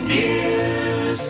News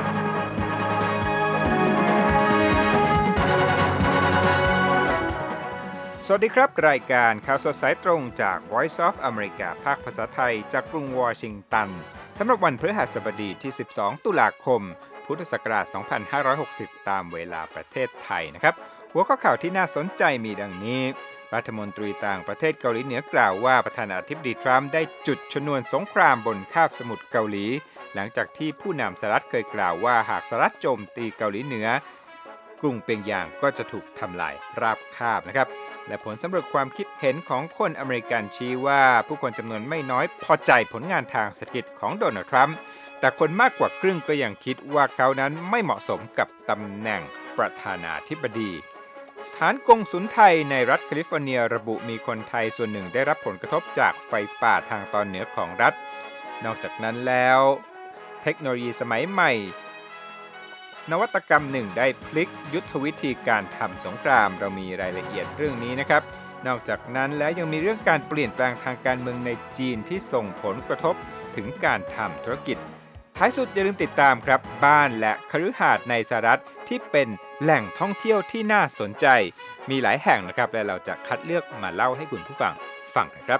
สวัสดีครับรายการข่าวสดสายตรงจาก Voice of America ภาคภาษาไทยจากกรุงวอชิงตันสำหรับวันพฤหัสบดีที่12ตุลาคมพุทธศักราช2560ตามเวลาประเทศไทยนะครับหัวข้อข่าวที่น่าสนใจมีดังนี้รัฐมนตรีต่างประเทศเกาหลีเหนือกล่าวว่าประธานาธิบดีทรัมป์ได้จุดชนวนสงครามบนคาบสมุทรเกาหลีหลังจากที่ผู้นำสหรัฐเคยกล่าวว่าหากสหรัฐโจมตีเกาหลีเหนือกรุงเปียงยางก็จะถูกทำลายราบคาบนะครับและผลสำรวจความคิดเห็นของคนอเมริกันชี้ว่าผู้คนจำนวนไม่น้อยพอใจผลงานทางเศรษฐกิจของโดนัลด์ทรัมป์แต่คนมากกว่าครึ่งก็ยังคิดว่าเขานั้นไม่เหมาะสมกับตำแหน่งประธานาธิบดีสถานกงสุลไทยในรัฐแคลิฟอร์เนียระบุมีคนไทยส่วนหนึ่งได้รับผลกระทบจากไฟป่าทางตอนเหนือของรัฐนอกจากนั้นแล้วเทคโนโลยีสมัยใหม่นวัตกรรมหนึ่งได้พลิกยุทธวิธีการทำสงครามเรามีรายละเอียดเรื่องนี้นะครับนอกจากนั้นแล้วยังมีเรื่องการเปลี่ยนแปลงทางการเมืองในจีนที่ส่งผลกระทบถึงการทำธุรกิจท้ายสุดอย่าลืมติดตามครับบ้านและคฤหาสน์ในสหรัฐที่เป็นแหล่งท่องเที่ยวที่น่าสนใจมีหลายแห่งนะครับและเราจะคัดเลือกมาเล่าให้คุณผู้ฟังฟังนะครับ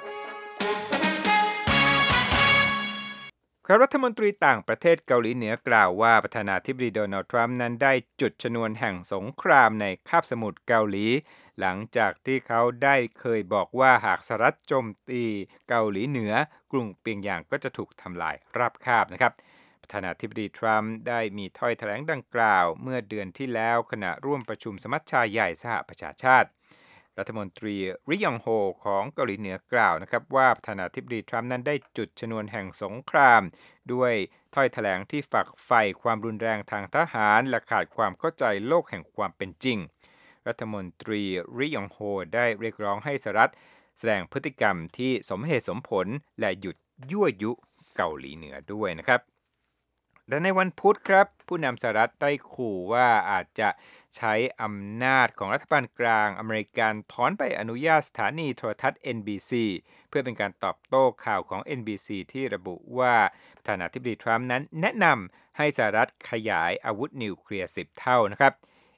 รัฐมนตรีต่างประเทศเกาหลีเหนือกล่าวว่าประธานาธิบดีโดนัลด์ทรัมป์นั้นได้จุดชนวนแห่งสงครามในคาบสมุทรเกาหลีหลังจากที่เขาได้เคยบอกว่าหากสหรัฐโจมตีเกาหลีเหนือกรุงเปียงยางก็จะถูกทำลายราบคาบนะครับประธานาธิบดีทรัมป์ได้มีถ้อยแถลงดังกล่าวเมื่อเดือนที่แล้วขณะร่วมประชุมสมัชชาใหญ่สหประชาชาติรัฐมนตรีริยองโฮของเกาหลีเหนือกล่าวนะครับว่าประธานาธิบดีทรัมป์นั้นได้จุดชนวนแห่งสงครามด้วยถ้อยแถลงที่ฝักใฝ่ความรุนแรงทางทหารและขาดความเข้าใจโลกแห่งความเป็นจริงรัฐมนตรีริยองโฮได้เรียกร้องให้สหรัฐแสดงพฤติกรรมที่สมเหตุสมผลและหยุดยั่วยุเกาหลีเหนือด้วยนะครับและในวันพุธครับผู้นำสหรัฐได้ขู่ว่าอาจจะใช้อำนาจของรัฐบาลกลางอเมริกันถอนใบอนุญาตสถานีโทรทัศน์ NBC เพื่อเป็นการตอบโต้ข่าวของ NBC ที่ระบุว่าประธานาธิบดีทรัมป์นั้นแนะนำให้สหรัฐขยายอาวุธนิวเคลียร์10เท่านะครับ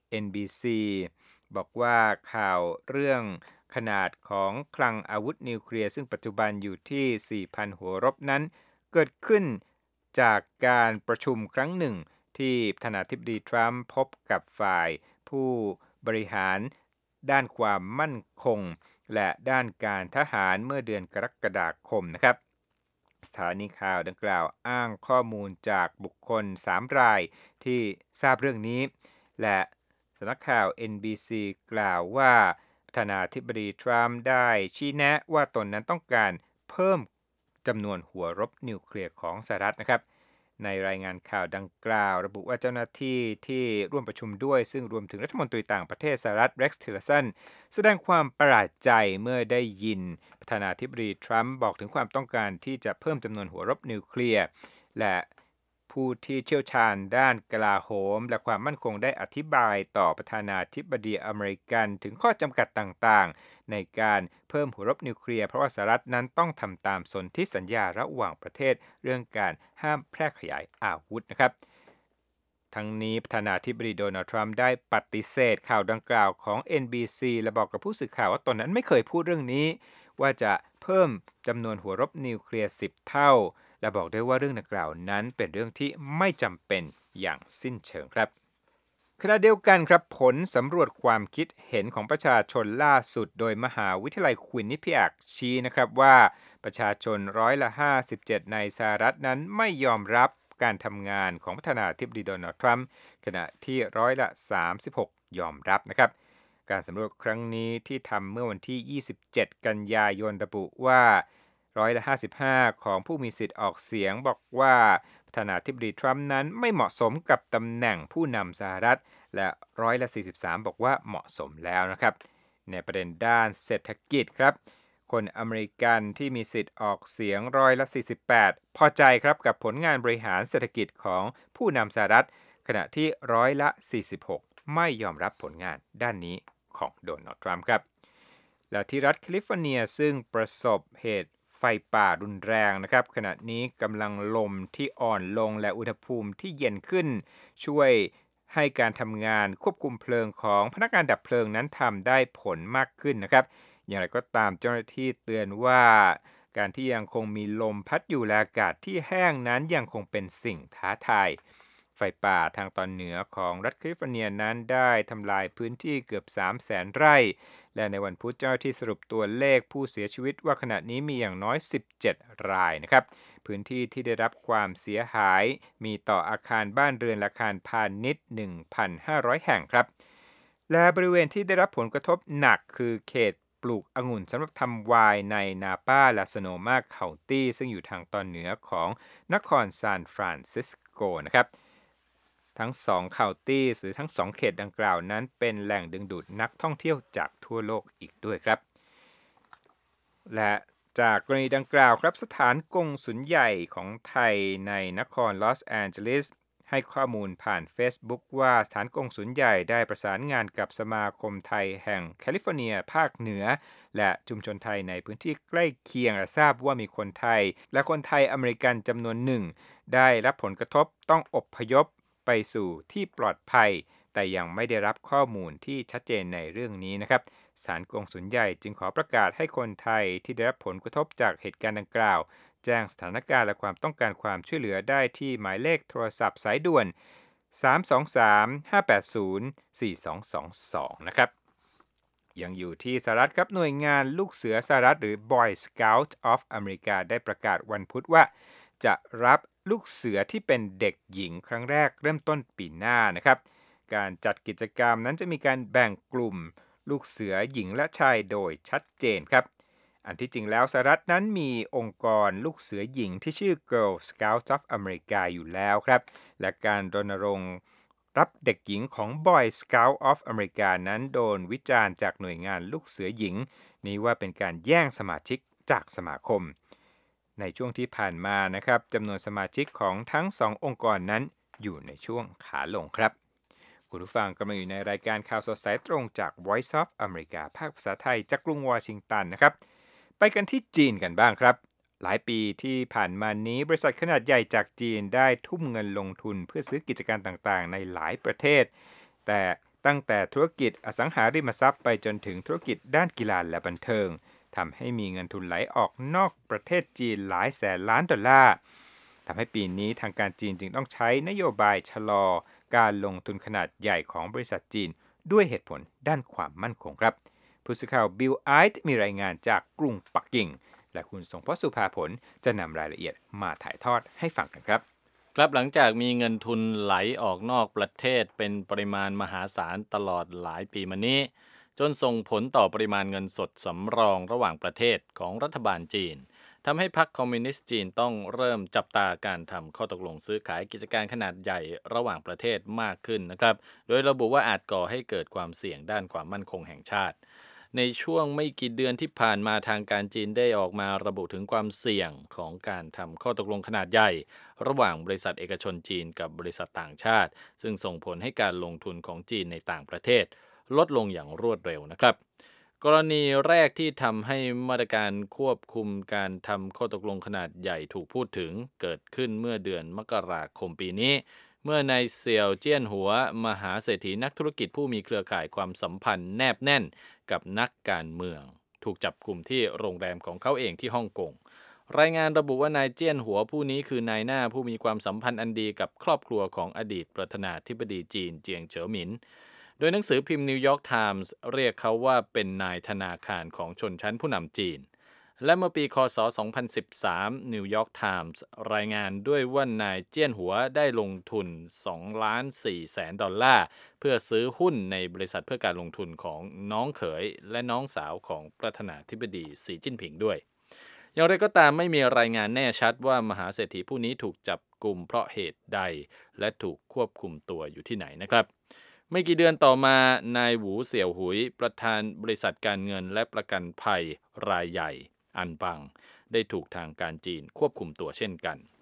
NBC บอกว่าข่าวเรื่องขนาดของคลังอาวุธนิวเคลียร์ซึ่งปัจจุบันอยู่ที่ 4,000 หัวรบนั้นเกิดขึ้นจากการประชุมครั้งหนึ่งที่ประธานาธิบดีทรัมป์พบกับฝ่ายผู้บริหารด้านความมั่นคงและด้านการทหารเมื่อเดือนกรกฎาคมนะครับสถานีข่าวดังกล่าวอ้างข้อมูลจากบุคคล3รายที่ทราบเรื่องนี้และสำนักข่าว NBC กล่าวว่าประธานาธิบดีทรัมป์ได้ชี้แนะว่าตนนั้นต้องการเพิ่มจำนวนหัวรบนิวเคลียร์ของสหรัฐนะครับในรายงานข่าวดังกล่าวระบุว่าเจ้าหน้าที่ที่ร่วมประชุมด้วยซึ่งรวมถึงรัฐมนตรีต่างประเทศสหรัฐเร็กซ์ ทิลเลอร์สันแสดงความประหลาดใจเมื่อได้ยินประธานาธิบดีทรัมป์บอกถึงความต้องการที่จะเพิ่มจำนวนหัวรบนิวเคลียร์และผู้ที่เชี่ยวชาญด้านกลาโหมและความมั่นคงได้อธิบายต่อประธานาธิบดีอเมริกันถึงข้อจำกัดต่างๆในการเพิ่มหัวรบนิวเคลียร์เพราะว่าสหรัฐนั้นต้องทำตามสนธิสัญญาระหว่างประเทศเรื่องการห้ามแพร่ขยายอาวุธนะครับทั้งนี้ประธานาธิบดีโดนัลด์ทรัมป์ได้ปฏิเสธข่าวดังกล่าวของ NBC และบอกกับผู้สื่อข่าวว่าตนนั้นไม่เคยพูดเรื่องนี้ว่าจะเพิ่มจำนวนหัวรบนิวเคลียร์10เท่าและบอกด้วยว่าเรื่องดังกล่าวนั้นเป็นเรื่องที่ไม่จำเป็นอย่างสิ้นเชิงครับขณะเดียวกันครับผลสำรวจความคิดเห็นของประชาชนล่าสุดโดยมหาวิทยาลัยควินนิพิแอกชี้นะครับว่าประชาชน57%ในสหรัฐนั้นไม่ยอมรับการทำงานของประธานาธิบดีโดนัลด์ทรัมป์ขณะที่36%ยอมรับนะครับการสำรวจครั้งนี้ที่ทำเมื่อวันที่27กันยายนระบุว่า55%ของผู้มีสิทธิ์ออกเสียงบอกว่าประธานาธิบดีทรัมป์นั้นไม่เหมาะสมกับตำแหน่งผู้นำสหรัฐและ43%บอกว่าเหมาะสมแล้วนะครับในประเด็นด้านเศรษฐกิจครับคนอเมริกันที่มีสิทธิ์ออกเสียง48%พอใจครับกับผลงานบริหารเศรษฐกิจของผู้นำสหรัฐขณะที่46%ไม่ยอมรับผลงานด้านนี้ของโดนัลด์ทรัมป์ครับและที่รัฐแคลิฟอร์เนียซึ่งประสบเหตุไฟป่ารุนแรงนะครับขณะนี้กำลังลมที่อ่อนลงและอุณหภูมิที่เย็นขึ้นช่วยให้การทำงานควบคุมเพลิงของพนักงานดับเพลิงนั้นทำได้ผลมากขึ้นนะครับอย่างไรก็ตามเจ้าหน้าที่เตือนว่าการที่ยังคงมีลมพัดอยู่และอากาศที่แห้งนั้นยังคงเป็นสิ่งท้าทายไฟป่าทางตอนเหนือของรัฐแคลิฟอร์เนียนั้นได้ทำลายพื้นที่เกือบ 300,000 ไร่และในวันพุธเจ้าหน้าที่สรุปตัวเลขผู้เสียชีวิตว่าขณะนี้มีอย่างน้อย17 รายนะครับพื้นที่ที่ได้รับความเสียหายมีต่ออาคารบ้านเรือนและอาคารพาณิชย์ 1,500 แห่งครับและบริเวณที่ได้รับผลกระทบหนักคือเขตปลูกองุ่นสำหรับทำไวน์ในนาปาและสโนมาเคานตี้ซึ่งอยู่ทางตอนเหนือของนครซานฟรานซิสโกนะครับทั้ง2เคานตี้หรือทั้ง2เขตดังกล่าวนั้นเป็นแหล่งดึงดูดนักท่องเที่ยวจากทั่วโลกอีกด้วยครับและจากกรณีดังกล่าวครับสถานกงสุลใหญ่ของไทยในนครลอสแอนเจลิสให้ข้อมูลผ่าน Facebook ว่าสถานกงสุลใหญ่ได้ประสานงานกับสมาคมไทยแห่งแคลิฟอร์เนียภาคเหนือและชุมชนไทยในพื้นที่ใกล้เคียงและทราบว่ามีคนไทยและคนไทยอเมริกันจำนวนหนึ่งได้รับผลกระทบต้องอพยพไปสู่ที่ปลอดภัยแต่ยังไม่ได้รับข้อมูลที่ชัดเจนในเรื่องนี้นะครับศาลกงสุลใหญ่จึงขอประกาศให้คนไทยที่ได้รับผลกระทบจากเหตุการณ์ดังกล่าวแจ้งสถานการณ์และความต้องการความช่วยเหลือได้ที่หมายเลขโทรศัพท์สายด่วน323-580-4222นะครับยังอยู่ที่สหรัฐครับหน่วยงานลูกเสือสหรัฐหรือ Boy Scouts of America ได้ประกาศวันพุธว่าจะรับลูกเสือที่เป็นเด็กหญิงครั้งแรกเริ่มต้นปีหน้านะครับการจัดกิจกรรมนั้นจะมีการแบ่งกลุ่มลูกเสือหญิงและชายโดยชัดเจนครับอันที่จริงแล้วสหรัฐนั้นมีองค์กรลูกเสือหญิงที่ชื่อ Girl Scouts of America อยู่แล้วครับและการรณรงค์รับเด็กหญิงของ Boy Scouts of America นั้นโดนวิจารณ์จากหน่วยงานลูกเสือหญิงนี้ว่าเป็นการแย่งสมาชิกจากสมาคมในช่วงที่ผ่านมานะครับจำนวนสมาชิกของทั้งสององค์กรนั้นอยู่ในช่วงขาลงครับคุณผู้ฟังกำลังอยู่ในรายการข่าวสดสายตรงจาก Voice of America ภาคภาษาไทยจากกรุงวอชิงตันนะครับไปกันที่จีนกันบ้างครับหลายปีที่ผ่านมานี้บริษัทขนาดใหญ่จากจีนได้ทุ่มเงินลงทุนเพื่อซื้อกิจการต่างๆในหลายประเทศแต่ตั้งแต่ธุรกิจอสังหาริมทรัพย์ไปจนถึงธุรกิจด้านกีฬาและบันเทิงทำให้มีเงินทุนไหลออกนอกประเทศจีนหลายแสนล้านดอลลาร์ทำให้ปีนี้ทางการจีนจึงต้องใช้นโยบายชะลอการลงทุนขนาดใหญ่ของบริษัทจีนด้วยเหตุผลด้านความมั่นคงครับผู้สื่อข่าวบิลไอท์มีรายงานจากกรุงปักกิ่งและคุณสงพจน์สุภาผลจะนำรายละเอียดมาถ่ายทอดให้ฟังกันครับครับหลังจากมีเงินทุนไหลออกนอกประเทศเป็นปริมาณมหาศาลตลอดหลายปีมานี้จนส่งผลต่อปริมาณเงินสดสำรองระหว่างประเทศของรัฐบาลจีนทำให้พรรคคอมมิวนิสต์จีนต้องเริ่มจับตาการทำข้อตกลงซื้อขายกิจการขนาดใหญ่ระหว่างประเทศมากขึ้นนะครับโดยระบุว่าอาจก่อให้เกิดความเสี่ยงด้านความมั่นคงแห่งชาติในช่วงไม่กี่เดือนที่ผ่านมาทางการจีนได้ออกมาระบุถึงความเสี่ยงของการทำข้อตกลงขนาดใหญ่ระหว่างบริษัทเอกชนจีนกับบริษัทต่างชาติซึ่งส่งผลให้การลงทุนของจีนในต่างประเทศลดลงอย่างรวดเร็วนะครับกรณีแรกที่ทำให้มาตรการควบคุมการทำข้อตกลงขนาดใหญ่ถูกพูดถึงเกิดขึ้นเมื่อเดือนมกราคมปีนี้เมื่อนายเสี่ยวเจี้ยนหัวมหาเศรษฐีนักธุรกิจผู้มีเครือข่ายความสัมพันธ์แนบแน่นกับนักการเมืองถูกจับกุมที่โรงแรมของเขาเองที่ฮ่องกงรายงานระบุว่านายเจี้ยนหัวผู้นี้คือนายหน้าผู้มีความสัมพันธ์อันดีกับครอบครัวของอดีตประธานาธิบดีจีนเจียงเฉิวหมินโดยหนังสือพิมพ์นิวยอร์กไทมส์เรียกเขาว่าเป็นนายธนาคารของชนชั้นผู้นำจีนและเมื่อปีคศ2013นิวยอร์กไทมส์รายงานด้วยว่านายเจี้ยนหัวได้ลงทุน $2.4 ล้านเพื่อซื้อหุ้นในบริษัทเพื่อการลงทุนของน้องเขยและน้องสาวของประธานาธิบดีสีจิ้นผิงด้วยอย่างไรก็ตามไม่มีรายงานแน่ชัดว่ามหาเศรษฐีผู้นี้ถูกจับกุมเพราะเหตุใดและถูกควบคุมตัวอยู่ที่ไหนนะครับไม่กี่เดือนต่อมานายหวูเสี่ยวหุยประธานบริษัทการเงินและประกันภัยรายใหญ่อันปังได้ถูกทางการจีนควบคุมตัวเช่นกัน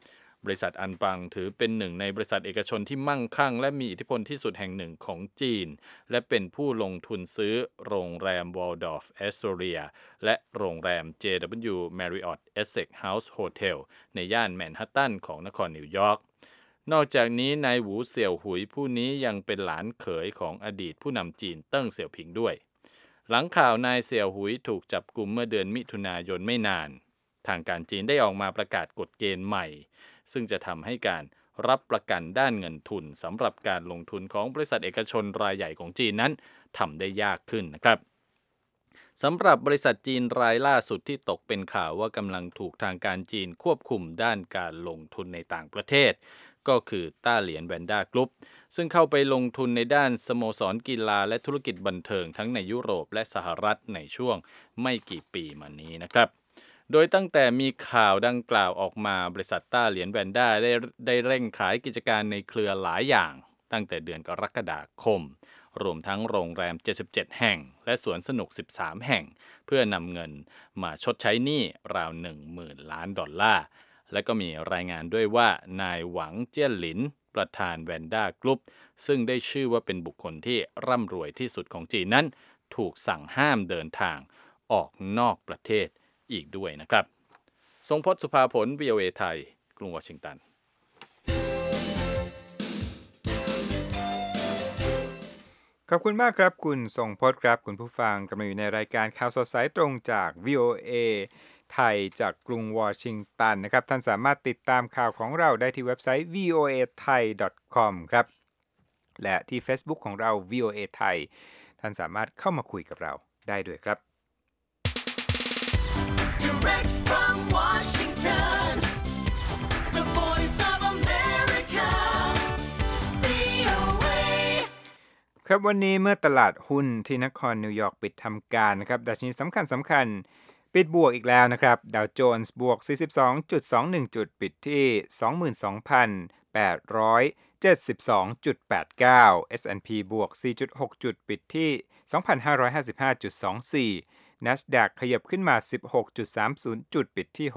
บริษัทอันปังถือเป็นหนึ่งในบริษัทเอกชนที่มั่งคั่งและมีอิทธิพลที่สุดแห่งหนึ่งของจีนและเป็นผู้ลงทุนซื้อโรงแรม Waldorf Astoria และโรงแรม JW Marriott Essex House Hotel ในย่านแมนฮัตตันของนครนิวยอร์กนอกจากนี้นายหวูเสี่ยวหุยผู้นี้ยังเป็นหลานเขยของอดีตผู้นำจีนเติ้งเสี่ยวผิงด้วยหลังข่าวนายเสี่ยวหุยถูกจับกุมเมื่อเดือนมิถุนายนไม่นานทางการจีนได้ออกมาประกาศกฎเกณฑ์ใหม่ซึ่งจะทำให้การรับประกันด้านเงินทุนสำหรับการลงทุนของบริษัทเอกชนรายใหญ่ของจีนนั้นทำได้ยากขึ้นนะครับสำหรับบริษัทจีนรายล่าสุดที่ตกเป็นข่าวว่ากำลังถูกทางการจีนควบคุมด้านการลงทุนในต่างประเทศก็คือต้าเหลียนแวนด้ากรุ๊ปซึ่งเข้าไปลงทุนในด้านสโมสรกีฬาและธุรกิจบันเทิงทั้งในยุโรปและสหรัฐในช่วงไม่กี่ปีมานี้นะครับโดยตั้งแต่มีข่าวดังกล่าวออกมาบริษัทต้าเหลียนแวนด้าได้เร่งขายกิจการในเครือหลายอย่างตั้งแต่เดือนกรกฎาคมรวมทั้งโรงแรม77แห่งและสวนสนุก13แห่งเพื่อนำเงินมาชดใช้หนี้ราว 10,000 ล้านดอลลาร์และก็มีรายงานด้วยว่านายหวังเจี้ยนหลินประธานแวนด้ากรุ๊ปซึ่งได้ชื่อว่าเป็นบุคคลที่ร่ำรวยที่สุดของจีนนั้นถูกสั่งห้ามเดินทางออกนอกประเทศอีกด้วยนะครับทรงพจน์สุภาผล VOA ไทยกรุงวอชิงตันขอบคุณมากครับคุณทรงพจน์ครับคุณผู้ฟังกำลังอยู่ในรายการข่าวสดสายตรงจาก VOA ไทยจากกรุงวอชิงตันนะครับท่านสามารถติดตามข่าวของเราได้ที่เว็บไซต์ voathai.com ครับและที่ Facebook ของเรา VOA ไทยท่านสามารถเข้ามาคุยกับเราได้ด้วยครับ Direct from Washington, the voice of America, VOA. ครับวันนี้เมื่อตลาดหุ้นที่นครนิวยอร์กปิดทำการนะครับดัชนีสำคัญปิดบวกอีกแล้วนะครับดาวโจนส์บวก 42.21 จุดปิดที่ 22,872.89 S&P บวก 4.6 จุดปิดที่ 2,555.24 NASDAQ ขยับขึ้นมา 16.30 จุดปิดที่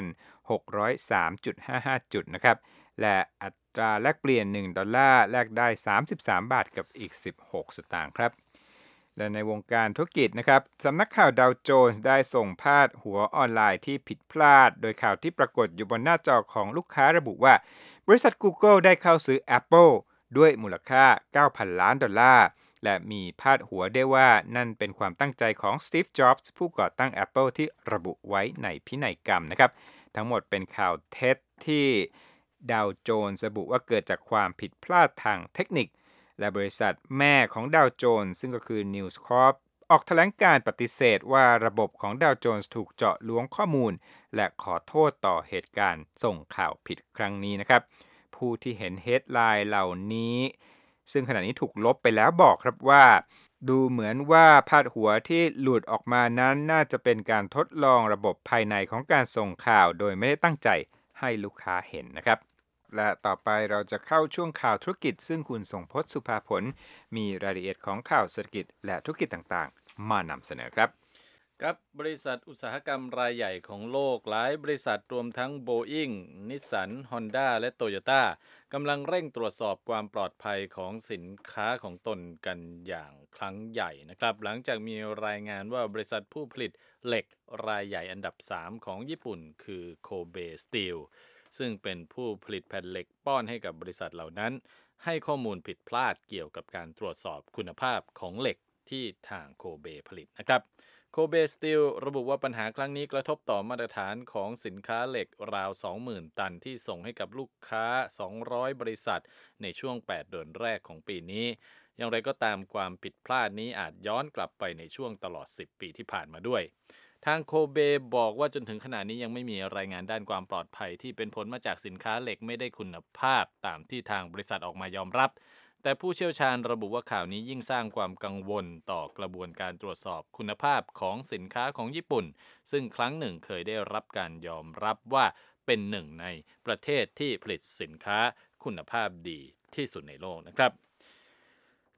6,603.55 จุดนะครับและอัตราแลกเปลี่ยน1ดอลลาร์แลกได้33บาทกับอีก16สตางค์ครับและในวงการธุรกิจนะครับสำนักข่าวดาวโจนส์ได้ส่งพาดหัวออนไลน์ที่ผิดพลาดโดยข่าวที่ปรากฏอยู่บนหน้าจอของลูกค้าระบุว่าบริษัท Google ได้เข้าซื้อ Apple ด้วยมูลค่า 9,000 ล้านดอลลาร์และมีพาดหัวได้ว่านั่นเป็นความตั้งใจของ Steve Jobs ผู้ก่อตั้ง Apple ที่ระบุไว้ในพินัยกรรมนะครับทั้งหมดเป็นข่าวเท็จที่ดาวโจนส์ระบุว่าเกิดจากความผิดพลาดทางเทคนิคและบริษัทแม่ของดาวโจนส์ซึ่งก็คือ News Corp ออกแถลงการปฏิเสธว่าระบบของดาวโจนส์ถูกเจาะล้วงข้อมูลและขอโทษต่อเหตุการณ์ส่งข่าวผิดครั้งนี้นะครับผู้ที่เห็นเฮดไลน์เหล่านี้ซึ่งขณะนี้ถูกลบไปแล้วบอกครับว่าดูเหมือนว่าพาดหัวที่หลุดออกมานั้นน่าจะเป็นการทดลองระบบภายในของการส่งข่าวโดยไม่ได้ตั้งใจให้ลูกค้าเห็นนะครับและต่อไปเราจะเข้าช่วงข่าวธุรกิจซึ่งคุณทรงพจน์สุภาผลมีรายละเอียดของข่าวเศรษฐกิจและธุรกิจต่างๆมานำเสนอครับกับบริษัทอุตสาหกรรมรายใหญ่ของโลกหลายบริษัทรวมทั้ง Boeing, Nissan, Honda และ Toyota กำลังเร่งตรวจสอบความปลอดภัยของสินค้าของตนกันอย่างครั้งใหญ่นะครับหลังจากมีรายงานว่าบริษัทผู้ผลิตเหล็กรายใหญ่อันดับ3ของญี่ปุ่นคือ Kobe Steelซึ่งเป็นผู้ผลิตแผ่นเหล็กป้อนให้กับบริษัทเหล่านั้นให้ข้อมูลผิดพลาดเกี่ยวกับการตรวจสอบคุณภาพของเหล็กที่ทางโคเบผลิตนะครับโคเบสตีลระบุว่าปัญหาครั้งนี้กระทบต่อมาตรฐานของสินค้าเหล็กราว 20,000 ตันที่ส่งให้กับลูกค้า200บริษัทในช่วง8เดือนแรกของปีนี้อย่างไรก็ตามความผิดพลาดนี้อาจย้อนกลับไปในช่วงตลอด10ปีที่ผ่านมาด้วยทางโคเบบอกว่าจนถึงขณะนี้ยังไม่มีรายงานด้านความปลอดภัยที่เป็นผลมาจากสินค้าเหล็กไม่ได้คุณภาพตามที่ทางบริษัทออกมายอมรับแต่ผู้เชี่ยวชาญระบุว่าข่าวนี้ยิ่งสร้างความกังวลต่อกระบวนการตรวจสอบคุณภาพของสินค้าของญี่ปุ่นซึ่งครั้งหนึ่งเคยได้รับการยอมรับว่าเป็นหนึ่งในประเทศที่ผลิตสินค้าคุณภาพดีที่สุดในโลกนะครับ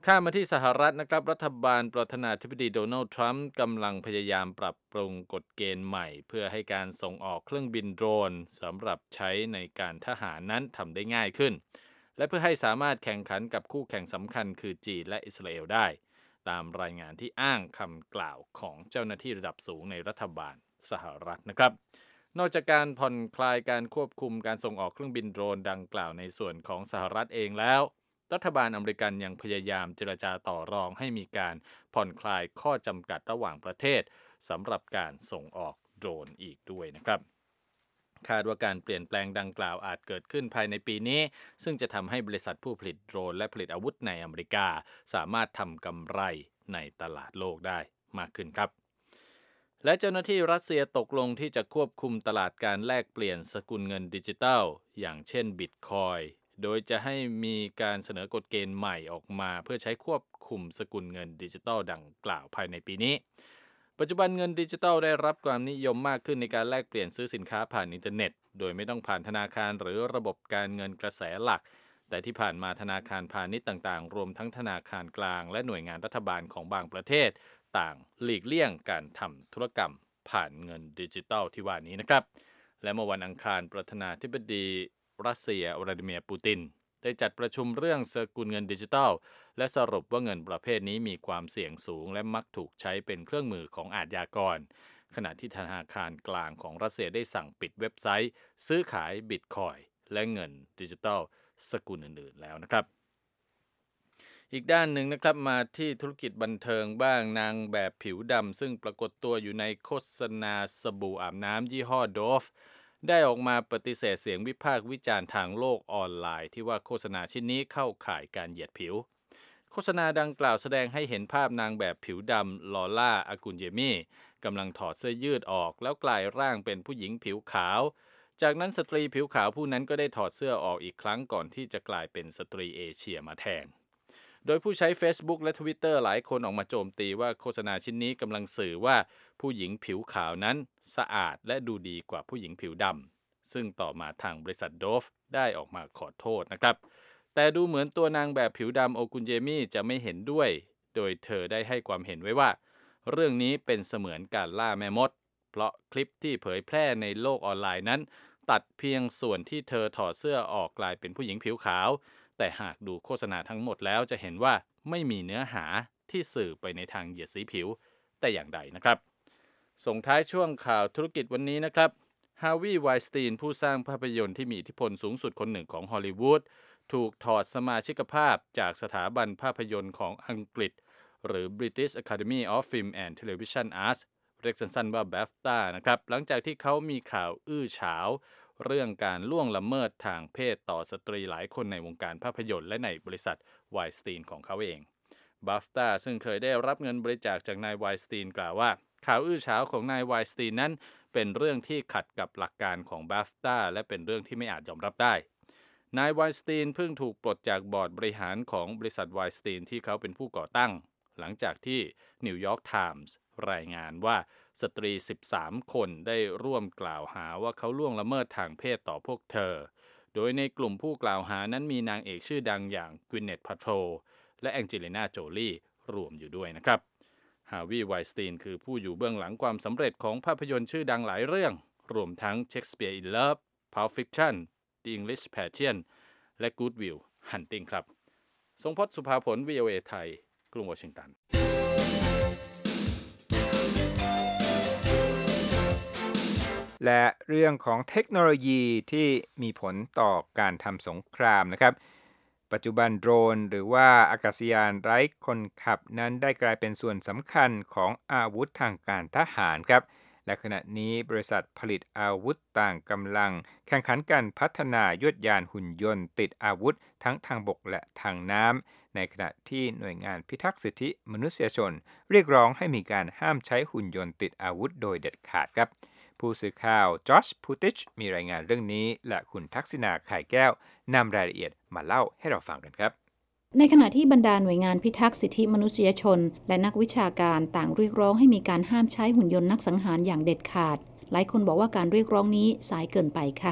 ข้ามมาที่สหรัฐนะครับรัฐบาลประธานาธิบดีโดนัลด์ทรัมป์กำลังพยายามปรับปรุงกฎเกณฑ์ใหม่เพื่อให้การส่งออกเครื่องบินโดรนสำหรับใช้ในการทหารนั้นทำได้ง่ายขึ้นและเพื่อให้สามารถแข่งขันกับคู่แข่งสำคัญคือจีนและอิสราเอลได้ตามรายงานที่อ้างคำกล่าวของเจ้าหน้าที่ระดับสูงในรัฐบาลสหรัฐนะครับนอกจากการผ่อนคลายการควบคุมการส่งออกเครื่องบินโดรนดังกล่าวในส่วนของสหรัฐเองแล้วรัฐบาลอเมริกันยังพยายามเจรจาต่อรองให้มีการผ่อนคลายข้อจำกัดระหว่างประเทศสำหรับการส่งออกโดรนอีกด้วยนะครับคาดว่าการเปลี่ยนแปลงดังกล่าวอาจเกิดขึ้นภายในปีนี้ซึ่งจะทำให้บริษัทผู้ผลิตโดรนและผลิตอาวุธในอเมริกาสามารถทำกำไรในตลาดโลกได้มากขึ้นครับและเจ้าหน้าที่รัสเซียตกลงที่จะควบคุมตลาดการแลกเปลี่ยนสกุลเงินดิจิทัลอย่างเช่นบิตคอยน์โดยจะให้มีการเสนอกฎเกณฑ์ใหม่ออกมาเพื่อใช้ควบคุมสกุลเงินดิจิทัลดังกล่าวภายในปีนี้ปัจจุบันเงินดิจิทัลได้รับความนิยมมากขึ้นในการแลกเปลี่ยนซื้อสินค้าผ่านอินเทอร์เน็ตโดยไม่ต้องผ่านธนาคารหรือระบบการเงินกระแสหลักแต่ที่ผ่านมาธนาคารพาณิชย์ต่างๆรวมทั้งธนาคารกลางและหน่วยงานรัฐบาลของบางประเทศต่างหลีกเลี่ยงการทำธุรกรรมผ่านเงินดิจิทัลที่ว่านี้นะครับและเมื่อวันอังคารประธานาธิบดีรัสเซียวลาดิเมียร์ปูตินได้จัดประชุมเรื่องสกุลเงินดิจิทัลและสรุปว่าเงินประเภทนี้มีความเสี่ยงสูงและมักถูกใช้เป็นเครื่องมือของอาชญากรขณะที่ธนาคารกลางของรัสเซียได้สั่งปิดเว็บไซต์ซื้อขายบิตคอยน์และเงินดิจิทัลสกุลอื่นๆแล้วนะครับอีกด้านหนึ่งนะครับมาที่ธุรกิจบันเทิงบ้างนางแบบผิวดำซึ่งปรากฏตัวอยู่ในโฆษณาสบู่อาบน้ำยี่ห้อโดฟได้ออกมาปฏิเสธเสียงวิพากษ์วิจารณ์ทางโลกออนไลน์ที่ว่าโฆษณาชิ้นนี้เข้าข่ายการเหยียดผิวโฆษณาดังกล่าวแสดงให้เห็นภาพนางแบบผิวดำลอล่าอากุนเยมี่กำลังถอดเสื้อยืดออกแล้วกลายร่างเป็นผู้หญิงผิวขาวจากนั้นสตรีผิวขาวผู้นั้นก็ได้ถอดเสื้อออกอีกครั้งก่อนที่จะกลายเป็นสตรีเอเชียมาแทนโดยผู้ใช้ Facebook และ Twitter หลายคนออกมาโจมตีว่าโฆษณาชิ้นนี้กำลังสื่อว่าผู้หญิงผิวขาวนั้นสะอาดและดูดีกว่าผู้หญิงผิวดำซึ่งต่อมาทางบริษัทโดฟได้ออกมาขอโทษนะครับแต่ดูเหมือนตัวนางแบบผิวดำโอกุนเยมี่จะไม่เห็นด้วยโดยเธอได้ให้ความเห็นไว้ว่าเรื่องนี้เป็นเสมือนการล่าแม่มดเพราะคลิปที่เผยแพร่ในโลกออนไลน์นั้นตัดเพียงส่วนที่เธอถอดเสื้อออกกลายเป็นผู้หญิงผิวขาวแต่หากดูโฆษณาทั้งหมดแล้วจะเห็นว่าไม่มีเนื้อหาที่สื่อไปในทางเหยียดสีผิวแต่อย่างใดนะครับส่งท้ายช่วงข่าวธุรกิจวันนี้นะครับฮาร์วีย์ ไวน์สตีนผู้สร้างภาพยนตร์ที่มีอิทธิพลสูงสุดคนหนึ่งของฮอลลีวูดถูกถอดสมาชิกภาพจากสถาบันภาพยนตร์ของอังกฤษหรือ British Academy of Film and Television Arts เรียกสั้นๆว่า BAFTA นะครับหลังจากที่เขามีข่าวอื้อฉาวเรื่องการล่วงละเมิดทางเพศต่อสตรีหลายคนในวงการภาพยนตร์และในบริษัทไวน์สตีนของเขาเอง BAFTA ซึ่งเคยได้รับเงินบริจาคจากนายไวน์สตีนกล่าวว่าข่าวอื้อฉาวของนายไวน์สตีนนั้นเป็นเรื่องที่ขัดกับหลักการของ BAFTA และเป็นเรื่องที่ไม่อาจยอมรับได้นายไวน์สตีนเพิ่งถูกปลดจากบอร์ดบริหารของบริษัทไวน์สตีนที่เขาเป็นผู้ก่อตั้งหลังจากที่นิวยอร์กไทมส์รายงานว่าสตรี13คนได้ร่วมกล่าวหาว่าเขาล่วงละเมิดทางเพศต่อพวกเธอโดยในกลุ่มผู้กล่าวหานั้นมีนางเอกชื่อดังอย่างกวินเนธ พาโทรและแองเจลิน่า โจลีรวมอยู่ด้วยนะครับฮาร์วีย์ ไวน์สตีนคือผู้อยู่เบื้องหลังความสำเร็จของภาพยนตร์ชื่อดังหลายเรื่องรวมทั้ง Shakespeare in Love, Pulp Fiction, The English Patient และ Good Will Hunting ครับทรงพจน์ สุภาผล VOA ไทยกรุงวอชิงตันและเรื่องของเทคโนโลยีที่มีผลต่อการทำสงครามนะครับปัจจุบันโดรนหรือว่าอากาศยานไร้คนขับนั้นได้กลายเป็นส่วนสำคัญของอาวุธทางการทหารครับและขณะนี้บริษัทผลิตอาวุธต่างกำลังแข่งขันกันพัฒนายวดยานหุ่นยนต์ติดอาวุธทั้งทางบกและทางน้ำในขณะที่หน่วยงานพิทักษ์สิทธิมนุษยชนเรียกร้องให้มีการห้ามใช้หุ่นยนต์ติดอาวุธโดยเด็ดขาดครับผู้สื่อข่าวจอชพูติชมีรายงานเรื่องนี้และคุณทักษิณาไข่แก้วนำรายละเอียดมาเล่าให้เราฟังกันครับในขณะที่บรรดาหน่วยงานพิทักษ์สิทธิมนุษยชนและนักวิชาการต่างเรียกร้องให้มีการห้ามใช้หุ่นยนต์นักสังหารอย่างเด็ดขาดหลายคนบอกว่าการเรียกร้องนี้สายเกินไปค่ะ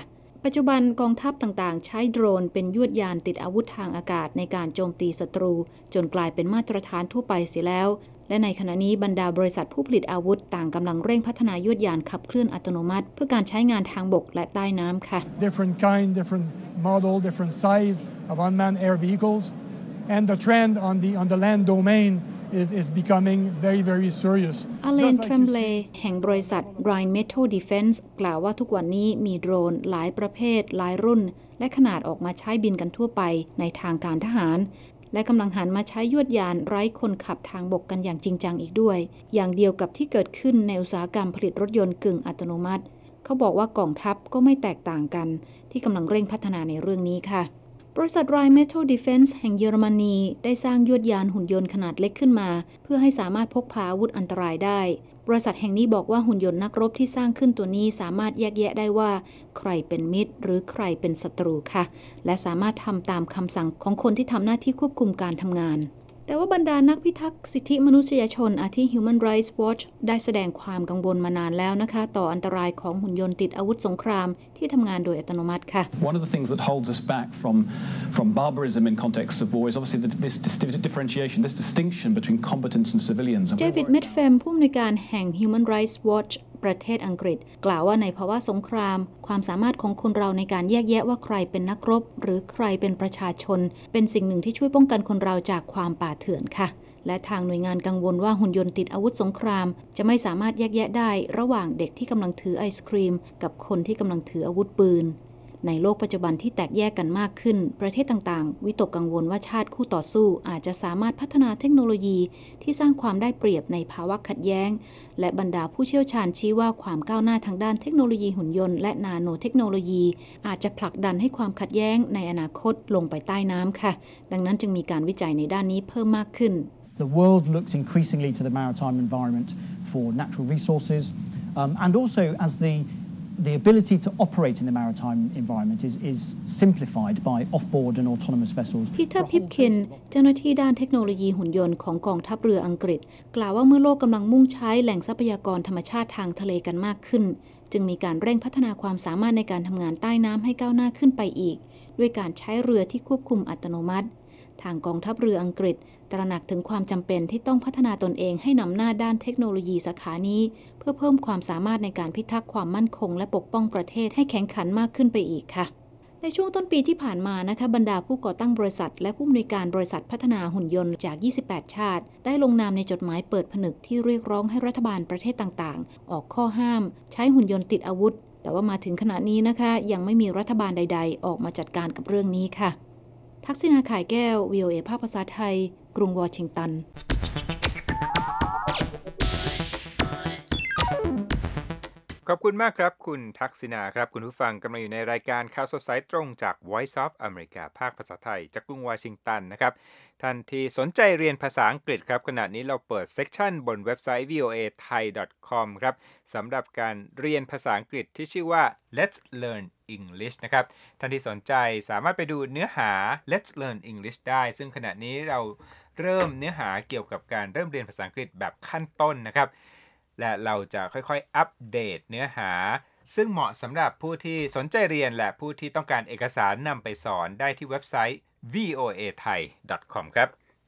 ปัจจุบันกองทัพต่างๆใช้โดรนเป็นยวดยานติดอาวุธทางอากาศในการโจมตีศัตรูจนกลายเป็นมาตรฐานทั่วไปเสียแล้วและในขณะนี้บรรดาบริษัทผู้ผลิตอาวุธต่างกำลังเร่งพัฒนายวดยานขับเคลื่อนอัตโนมัติเพื่อการใช้งานทางบกและใต้น้ำค่ะ Different kind, different model, different size of unmanned air vehicles, and the trend on the land domain is becoming very, very serious. อเลน เทรมเบลแห่งบริษัท Rheinmetall Defense กล่าวว่าทุกวันนี้มีโดรนหลายประเภทหลายรุ่นและขนาดออกมาใช้บินกันทั่วไปในทางการทหารและกำลังหันมาใช้ยวดยานไร้คนขับทางบกกันอย่างจริงจังอีกด้วยอย่างเดียวกับที่เกิดขึ้นในอุตสาหกรรมผลิตรถยนต์กึ่งอัตโนมัติเขาบอกว่ากองทัพก็ไม่แตกต่างกันที่กำลังเร่งพัฒนาในเรื่องนี้ค่ะบริษัท Rheinmetall Defense แห่งเยอรมนีได้สร้างยวดยานหุ่นยนต์ขนาดเล็กขึ้นมาเพื่อให้สามารถพกพาอาวุธอันตรายได้บริษัทแห่งนี้บอกว่าหุ่นยนต์นักรบที่สร้างขึ้นตัวนี้สามารถแยกแยะได้ว่าใครเป็นมิตรหรือใครเป็นศัตรูค่ะและสามารถทำตามคำสั่งของคนที่ทำหน้าที่ควบคุมการทำงานแต่ว่าบรรดานักพิทักษ์สิทธิมนุษยชนอาทิ Human Rights Watch ได้แสดงความกังวลมานานแล้วนะคะต่ออันตรายของหุ่นยนต์ติดอาวุธสงครามที่ทำงานโดยอัตโนมัติค่ะ One of the things that holds us back from barbarism in contexts of war is obviously this differentiation, this distinction between combatants and civilians. เดวิด เมดเฟมผู้อำนวยการแห่ง Human Rights Watch ประเทศอังกฤษกล่าวว่าในภาวะสงครามความสามารถของคนเราในการแยกแยะว่าใครเป็นนักรบหรือใครเป็นประชาชนเป็นสิ่งหนึ่งที่ช่วยป้องกันคนเราจากความป่าเถื่อนค่ะและทางหน่วยงานกังวลว่าหุ่นยนต์ติดอาวุธสงครามจะไม่สามารถแยกแยะได้ระหว่างเด็กที่กำลังถือไอศครีมกับคนที่กำลังถืออาวุธปืนในโลกปัจจุบันที่แตกแยกกันมากขึ้นประเทศต่างๆวิตกกังวลว่าชาติคู่ต่อสู้อาจจะสามารถพัฒนาเทคโนโลยีที่สร้างความได้เปรียบในภาวะขัดแย้งและบรรดาผู้เชี่ยวชาญชี้ว่าความก้าวหน้าทางด้านเทคโนโลยีหุ่นยนต์และนาโนเทคโนโลยีอาจจะผลักดันให้ความขัดแย้งในอนาคตลงไปใต้น้ำค่ะดังนั้นจึงมีการวิจัยในด้านนี้เพิ่มมากขึ้น The world looks increasingly to the maritime environment for natural resources, and also as the ability to operate in the maritime environment is simplified by off-board and autonomous vessels. พีเตอร์ พิปคินเจ้าหน้าที่ด้านเทคโนโลยีหุ่นยนต์ของกองทัพเรืออังกฤษกล่าวว่าเมื่อโลกกำลังมุ่งใช้แหล่งทรัพยากรธรรมชาติทางทะเลกันมากขึ้นจึงมีการเร่งพัฒนาความสามารถในการทำงานใต้น้ำให้ก้าวหน้าขึ้นไปอีกด้วยการใช้เรือที่ควบคุมอัตโนมัติทางกองทัพเรืออังกฤษตระหนักถึงความจำเป็นที่ต้องพัฒนาตนเองให้นำหน้าด้านเทคโนโลยีสาขานี้เพื่อเพิ่มความสามารถในการพิทักษ์ความมั่นคงและปกป้องประเทศให้แข็งขันมากขึ้นไปอีกค่ะในช่วงต้นปีที่ผ่านมานะคะบรรดาผู้ก่อตั้งบริษัทและผู้อำนวยการบริษัทพัฒนาหุ่นยนต์จาก 28 ชาติได้ลงนามในจดหมายเปิดผนึกที่เรียกร้องให้รัฐบาลประเทศต่างๆออกข้อห้ามใช้หุ่นยนต์ติดอาวุธแต่ว่ามาถึงขณะนี้นะคะยังไม่มีรัฐบาลใดๆออกมาจัดการกับเรื่องนี้ค่ะทักษิณาข่ายแก้ว VOA ภาคภาษาไทยกรุงวอชิงตันขอบคุณมากครับคุณทักษิณาครับคุณผู้ฟังกำลังอยู่ในรายการข่าวสดสายตรงจาก Voice of America ภาคภาษาไทยจากกรุงวอชิงตันนะครับท่านที่สนใจเรียนภาษาอังกฤษครับขณะนี้เราเปิดเซกชันบนเว็บไซต์ voathai.com ครับสำหรับการเรียนภาษาอังกฤษที่ชื่อว่า Let's Learn English นะครับท่านที่สนใจสามารถไปดูเนื้อหา Let's Learn English ได้ซึ่งขณะนี้เราเริ่มเนื้อหาเกี่ยวกับการเริ่มเรียนภาษาอังกฤษแบบขั้นต้นนะครับและเราจะค่อยๆอัปเดตเนื้อหาซึ่งเหมาะสำหรับผู้ที่สนใจเรียนและผู้ที่ต้องการเอกสารนำไปสอนได้ที่เว็บไซต์ voathai.com ครับ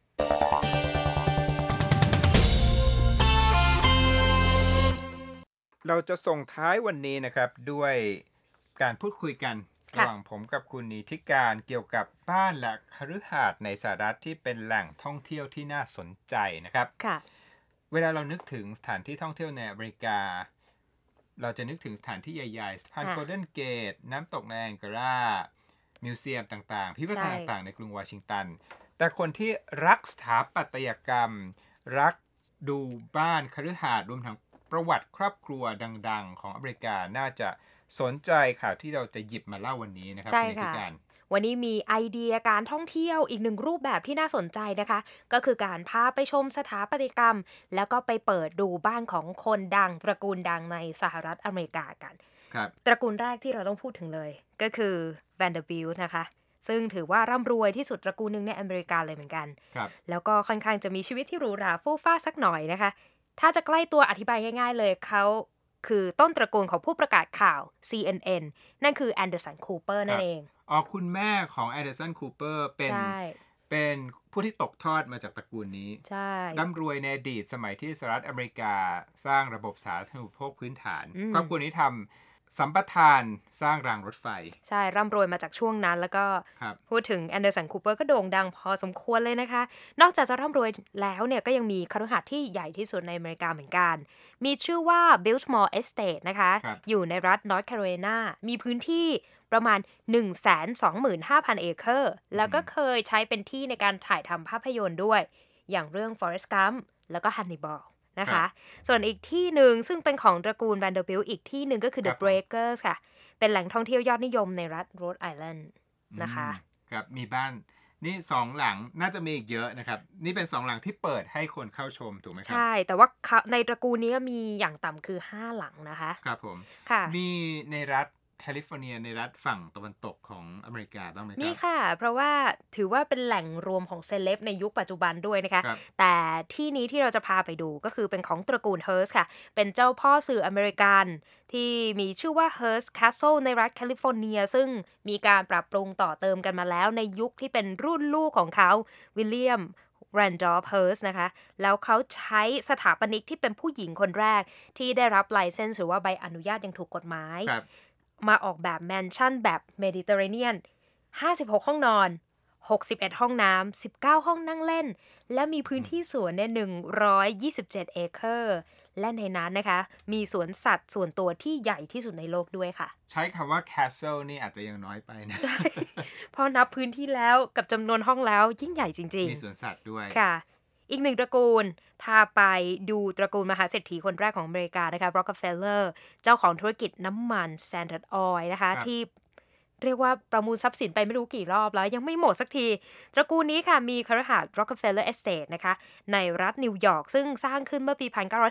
เราจะส่งท้ายวันนี้นะครับด้วยการพูดคุยกันระหว่างผมกับคุณนิติการเกี่ยวกับบ้านและคฤหาสน์ในสหรัฐที่เป็นแหล่งท่องเที่ยวที่น่าสนใจนะครับเวลาเรานึกถึงสถานที่ท่องเที่ยวในอเมริกาเราจะนึกถึงสถานที่ใหญ่ๆสะพานโกลเด้นเกตน้ำตกไนแองการามิวเซียมต่างๆพิพิธภัณฑ์ต่างๆในกรุงวอชิงตันแต่คนที่รักสถาปัตยกรรมรักดูบ้านคฤหาสน์รวมทั้งประวัติครอบครัวดังๆของอเมริกาน่าจะสนใจข่าวที่เราจะหยิบมาเล่าวันนี้นะครับในที่การวันนี้มีไอเดียการท่องเที่ยวอีกหนึ่งรูปแบบที่น่าสนใจนะคะก็คือการพาไปชมสถาปัตยกรรมแล้วก็ไปเปิดดูบ้านของคนดังตระกูลดังในสหรัฐอเมริกากันตระกูลแรกที่เราต้องพูดถึงเลยก็คือ Vanderbilt นะคะซึ่งถือว่าร่ำรวยที่สุดตระกูลหนึ่งในอเมริกาเลยเหมือนกันแล้วก็ค่อนข้างจะมีชีวิตที่หรูหราฟู่ฟ้าสักหน่อยนะคะถ้าจะใกล้ตัวอธิบายง่ายๆเลยเขาคือต้นตระกูลของผู้ประกาศข่าว CNN นั่นคือแอนเดอร์สันคูเปอร์นั่นเองคุณแม่ของแอนเดอร์สันคูเปอร์เป็นผู้ที่ตกทอดมาจากตระกูลนี้ใช่ร่ำรวยในอดีตสมัยที่สหรัฐอเมริกาสร้างระบบสาธารณูปโภคพื้นฐานครอบครัวนี้ทำสัมปทานสร้างรางรถไฟใช่ร่ำรวยมาจากช่วงนั้นแล้วก็พูดถึงแอนเดอร์สันคูเปอร์ก็โด่งดังพอสมควรเลยนะคะนอกจากจะร่ำรวยแล้วเนี่ยก็ยังมีคฤหาสน์ที่ใหญ่ที่สุดในอเมริกาเหมือนกันมีชื่อว่า Biltmore Estate นะคะอยู่ในรัฐ North Carolina มีพื้นที่ประมาณ 125,000 เอเคอร์แล้วก็เคยใช้เป็นที่ในการถ่ายทำภาพยนตร์ด้วยอย่างเรื่อง Forrest Gump แล้วก็ Hannibalนะคะส่วนอีกที่หนึ่งซึ่งเป็นของตระกูล Vanderbilt อีกที่หนึ่งก็คือ The Breakers ค่ะเป็นแหล่งท่องเที่ยวยอดนิยมในรัฐ Rhode Island นะคะครับมีบ้านนี่2หลังน่าจะมีอีกเยอะนะครับนี่เป็น2หลังที่เปิดให้คนเข้าชมถูกไหมครับใช่แต่ว่าในตระกูลนี้ก็มีอย่างต่ำคือ5หลังนะคะครับผมมีในรัฐแคลิฟอร์เนียในรัฐฝั่งตะวันตกของอเมริกาบ้างไหมครับนี่ค่ะเพราะว่าถือว่าเป็นแหล่งรวมของเซเลบในยุคปัจจุบันด้วยนะคะแต่ที่นี้ที่เราจะพาไปดูก็คือเป็นของตระกูลเฮิร์สค่ะเป็นเจ้าพ่อสื่ออเมริกันที่มีชื่อว่า Hearst Castle ในรัฐแคลิฟอร์เนียซึ่งมีการปรับปรุงต่อเติมกันมาแล้วในยุคที่เป็นรุ่นลูกของเขาวิลเลียมRandolph Hearst นะคะแล้วเขาใช้สถาปนิกที่เป็นผู้หญิงคนแรกที่ได้รับไลเซนส์หรือว่าใบอนุญาตอย่างถูกกฎหมายมาออกแบบแมนชั่นแบบเมดิเตอร์เรเนียน56ห้องนอน61ห้องน้ำ19ห้องนั่งเล่นและมีพื้นที่สวนเนี่ย127เอเคอร์และในนั้นนะคะมีสวนสัตว์ส่วนตัวที่ใหญ่ที่สุดในโลกด้วยค่ะใช้คำว่า castle นี่อาจจะยังน้อยไปนะใช่พอนับพื้นที่แล้วกับจำนวนห้องแล้วยิ่งใหญ่จริงๆมีสวนสัตว์ด้วยค่ะอีกหนึ่งตระกูลพาไปดูตระกูลมหาเศรษฐีคนแรกของอเมริกานะคะ Rockefeller เจ้าของธุรกิจน้ำมัน Standard Oil นะคะที่เรียกว่าประมูลทรัพย์สินไปไม่รู้กี่รอบแล้วยังไม่หมดสักทีตระกูลนี้ค่ะมีคฤหาสน์ Rockefeller Estate นะคะในรัฐนิวยอร์กซึ่งสร้างขึ้นเมื่อปี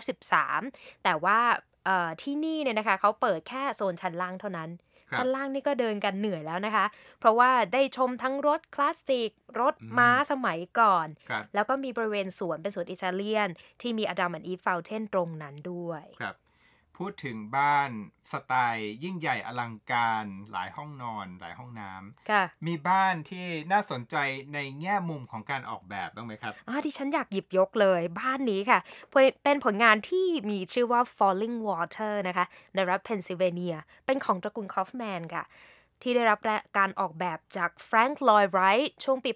1913 แต่ว่าที่นี่เนี่ยนะคะเขาเปิดแค่โซนชั้นล่างเท่านั้นชั้นล่างนี่ก็เดินกันเหนื่อยแล้วนะคะเพราะว่าได้ชมทั้งรถคลาสสิกรถม้าสมัยก่อนแล้วก็มีบริเวณสวนเป็นสวนอิตาเลียนที่มีอดัมแอนด์อีฟฟาวเทนตรงนั้นด้วยพูดถึงบ้านสไตล์ยิ่งใหญ่อลังการหลายห้องนอนหลายห้องน้ำมีบ้านที่น่าสนใจในแง่มุมของการออกแบบบ้างไหมครับที่ฉันอยากหยิบยกเลยบ้านนี้ค่ะเป็นผลงานที่มีชื่อว่า Falling Water นะคะในรัฐเพนซิลเวเนียเป็นของตระกูลคอฟแมนค่ะที่ได้รับการออกแบบจากแฟรงค์ ลอยด์ ไรท์ช่วงปี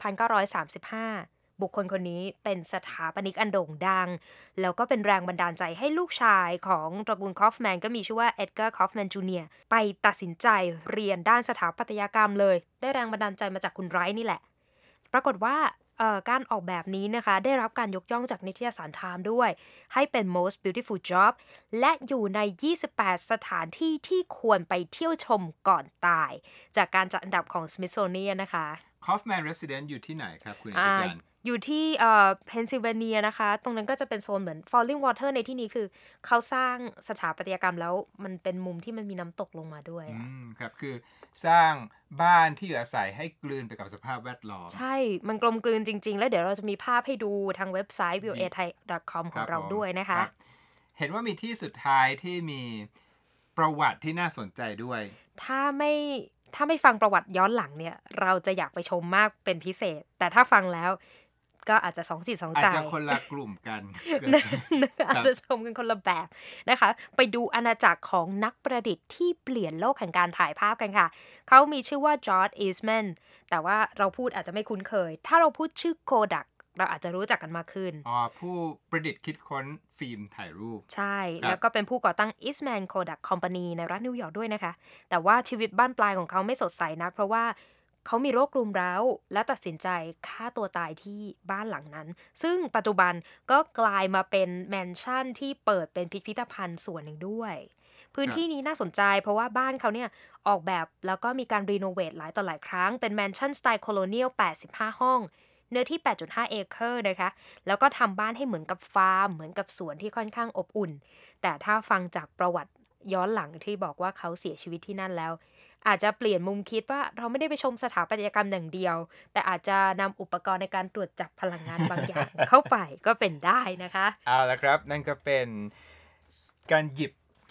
1935บุคคลคนนี้เป็นสถาปนิกอันโด่งดังแล้วก็เป็นแรงบันดาลใจให้ลูกชายของตระกูลคอฟแมนก็มีชื่อว่าเอ็ดการ์คอฟแมนจูเนียร์ไปตัดสินใจเรียนด้านสถาปัตยกรรมเลยได้แรงบันดาลใจมาจากคุณไรท์นี่แหละปรากฏว่าการออกแบบนี้นะคะได้รับการยกย่องจากนิตยสารไทม์ด้วยให้เป็น most beautiful job และอยู่ใน28สถานที่ที่ควรไปเที่ยวชมก่อนตายจากการจัดอันดับของ Smithsonian นะคะ Kaufman Residence อยู่ที่ไหนครับคุณอธิการอยู่ที่เพนซิลเวเนียนะคะตรงนั้นก็จะเป็นโซนเหมือน Falling Water ในที่นี้คือเขาสร้างสถาปัตยกรรมแล้วมันเป็นมุมที่มันมีน้ำตกลงมาด้วยครับคือสร้างบ้านที่อยู่อาศัยให้กลืนไปกับสภาพแวดล้อมใช่มันกลมกลืนจริงๆแล้วเดี๋ยวเราจะมีภาพให้ดูทางเว็บไซต์ voathai.com ของเราด้วยนะคะเห็นว่ามีที่สุดท้ายที่มีประวัติที่น่าสนใจด้วยถ้าไม่ฟังประวัติย้อนหลังเนี่ยเราจะอยากไปชมมากเป็นพิเศษแต่ถ้าฟังแล้วก็อาจจะสองจิตสองใจอาจจะคนละกลุ่มกันอาจจะชมกันคนละแบบนะคะไปดูอาณาจักรของนักประดิษฐ์ที่เปลี่ยนโลกแห่งการถ่ายภาพกันค่ะเขามีชื่อว่าจอร์จ อีสแมนแต่ว่าเราพูดอาจจะไม่คุ้นเคยถ้าเราพูดชื่อโคดักเราอาจจะรู้จักกันมากขึ้นผู้ประดิษฐ์คิดค้นฟิล์มถ่ายรูปใช่แล้วก็เป็นผู้ก่อตั้ง Eastman Kodak Company ในรัฐนิวยอร์กด้วยนะคะแต่ว่าชีวิตบ้านปลายของเขาไม่สดใสนักเพราะว่าเขามีโรครุมเร้าและตัดสินใจฆ่าตัวตายที่บ้านหลังนั้นซึ่งปัจจุบันก็กลายมาเป็นแมนชั่นที่เปิดเป็นพิพิธภัณฑ์ส่วนหนึ่งด้วยพื้นที่นี้น่าสนใจเพราะว่าบ้านเขาเนี่ยออกแบบแล้วก็มีการรีโนเวทหลายต่อหลายครั้งเป็นแมนชั่นสไตล์โคโลเนียล85ห้องเนื้อที่ 8.5 เอเคอร์นะคะแล้วก็ทำบ้านให้เหมือนกับฟาร์มเหมือนกับสวนที่ค่อนข้างอบอุ่นแต่ถ้าฟังจากประวัติย้อนหลังที่บอกว่าเขาเสียชีวิตที่นั่นแล้วอาจจะเปลี่ยนมุมคิดว่าเราไม่ได้ไปชมสถาปัตยกรรมอย่างเดียวแต่อาจจะนำอุปกรณ์ในการตรวจจับพลังงานบางอย่างเข้าไปก็เป็นได้นะคะเอาละครับนั่นก็เป็นการหยิบ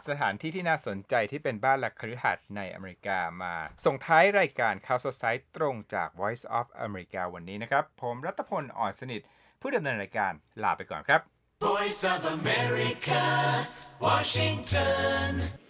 สถานที่ที่น่าสนใจที่เป็นบ้านหลักคฤหัสถ์ในอเมริกามาส่งท้ายรายการข่าวสดสายตรงจาก Voice of America วันนี้นะครับผมรัตพล อ่อนสนิทผู้ดำเนินรายการลาไปก่อนครับ Voice of America, Washington